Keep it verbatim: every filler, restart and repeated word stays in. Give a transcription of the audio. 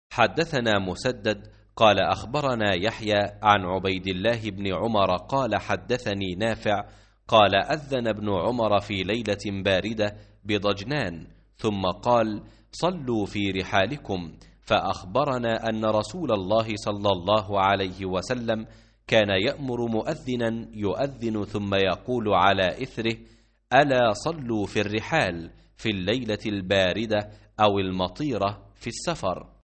حدثنا مسدد قال أخبرنا يحيى عن عبيد الله بن عمر قال حدثني نافع قال أذن ابن عمر في ليلة باردة بضجنان ثم قال صلوا في رحالكم، فأخبرنا أن رسول الله صلى الله عليه وسلم كان يأمر مؤذنا يؤذن ثم يقول على إثره ألا صلوا في الرحال في الليلة الباردة أو المطيرة في السفر.